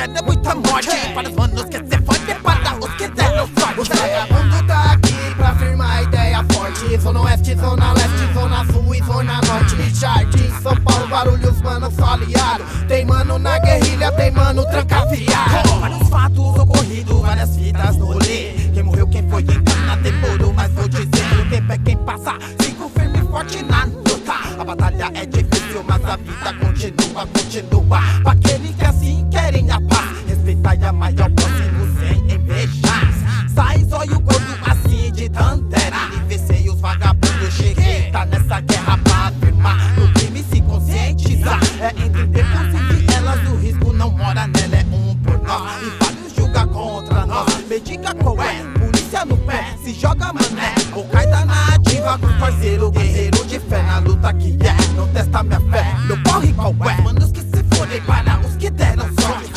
quero é muita morte. Para os manos que se fode, para os que deram sorte. O vagabundo tá aqui pra firmar ideia forte. Zona Oeste, Zona Leste, Zona Sul e Zona Norte. Jardim, São Paulo, Guarulhos, mano, só aliado. Tem mano na guerrilha, tem mano trancafiado. Vários fatos ocorridos, várias vidas no rolê. Quem morreu, quem foi, quem tá demorou. Mas vou dizer, o tempo é quem passa. Sigo firme e forte na luta. A batalha é difícil, mas a vida continua, continua. Pra aqueles que assim querem a paz, respeitar e amar ao próximo sem invejar. Sai zóio gordo assim de Tandera. E vencer os vagabundos, cheguei, tá nessa guerra pra afirmar. No crime se conscientizar, é entender por elas o risco não mora nela, é um por nós. E vários julga contra nós, me diga qual é, polícia no pé, se joga mané. Ou cai da nativa com parceiro, guerreiro de fé na luta que é, não testa minha fé, não corre qual é. Manos que se forem para os que deram sorte.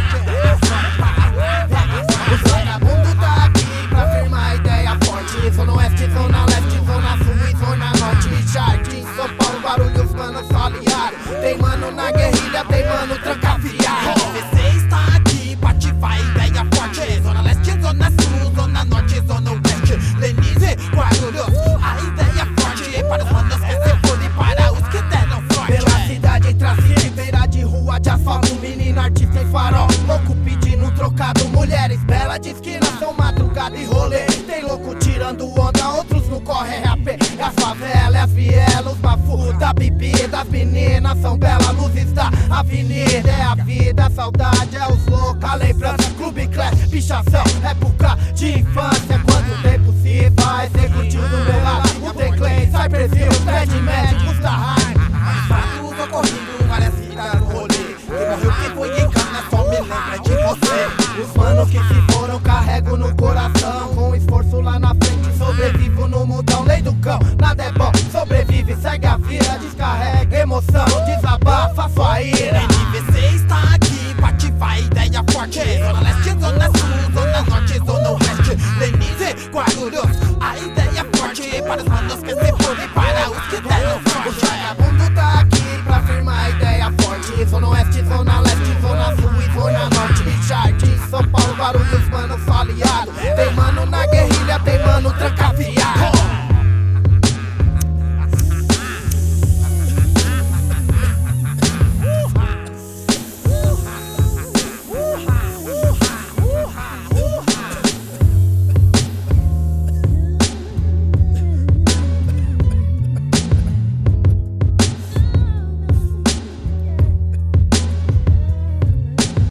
O vagabundo tá aqui pra firmar ideia forte. Zona Oeste, Zona Leste, Zona Sul e Zona Norte. Jardim, São Paulo, Guarulhos, mano, só aliado. Tem mano na guerrilha, tem mano trancafiado. Você está aqui pra ativar ideia forte. Zona Leste, Zona Sul, Zona Norte, Zona Oeste. Lenize, Guarulhos, a ideia forte. Para os manos que se forem, para os que deram sorte. Pela cidade, entre a city, beira de rua de asfalto. Menino, artista em farol, louco pedindo trocado. Mulheres belas de esquina, são madrugada e rolê. Tem louco tirando onda, outros no corre rap. É a favela, é as vielas, os bafus da bebida. As meninas são belas, luzes da avenida. É a vida, a saudade, é os loucos, a lembrança. Clube Class, pichação, época de infância. Quando o tempo se vai, cê curtiu do meu lado. O Tem Clay, sai Brasil, Fred Médico, custa raiva. Fatos ocorrendo, várias vidas no rolê. Quem morreu, quem foi, quem cana, só me lembra de você. Os manos que se foram, carrego no coração. Com esforço lá na frente, sobrevivo no mundão. Lei do cão, nada é bom, sobrevive, segue a vida. Descarrega emoção, desabafa sua ira.